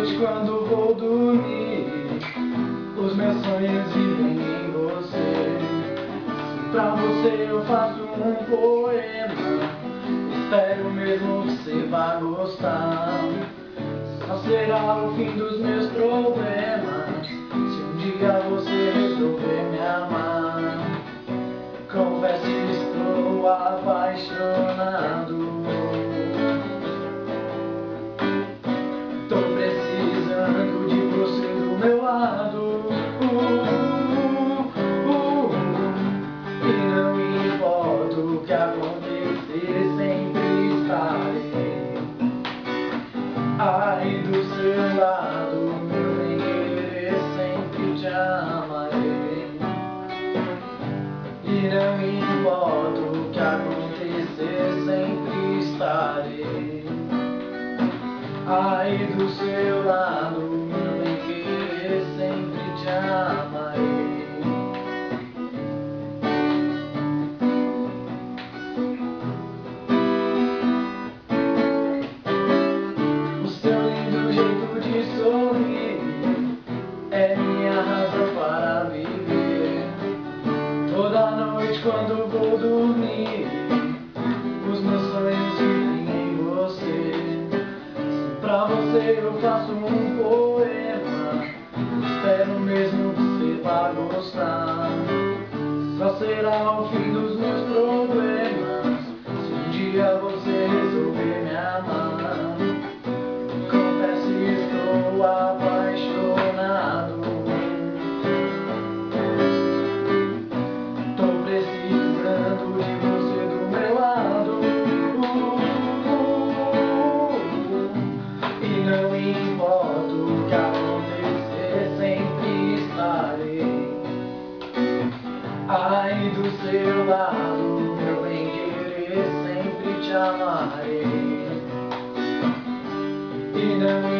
noite quando vou dormir, os meus sonhos vivem em você. Se pra você eu faço um poema, espero mesmo que você vá gostar. Só será o fim dos meus problemas se um dia você resolver me amar. Confesso que estou apaixonado. Tô precisando de você do meu lado. E não importa o que acontecer, sempre estarei. Aí do seu lado, meu bem-querer, sempre te amarei. E não importa o que acontecer, sempre estarei. Aí do seu lado, meu bem-querer, sempre te amarei. O seu lindo jeito de sorrir é minha razão para viver. Toda noite quando vou dormir, os meus sonhos vivem em você. Se pra você eu faço um poema, espero mesmo que você vá gostar. Só será o fim dos meus problemas se um dia você resolver me amar. Confesso que estou apaixonado. Tô precisando de você do meu lado. E não importa o que acontecer, sempre estarei. Aí do seu lado, meu bem-querer, sempre te amarei. E não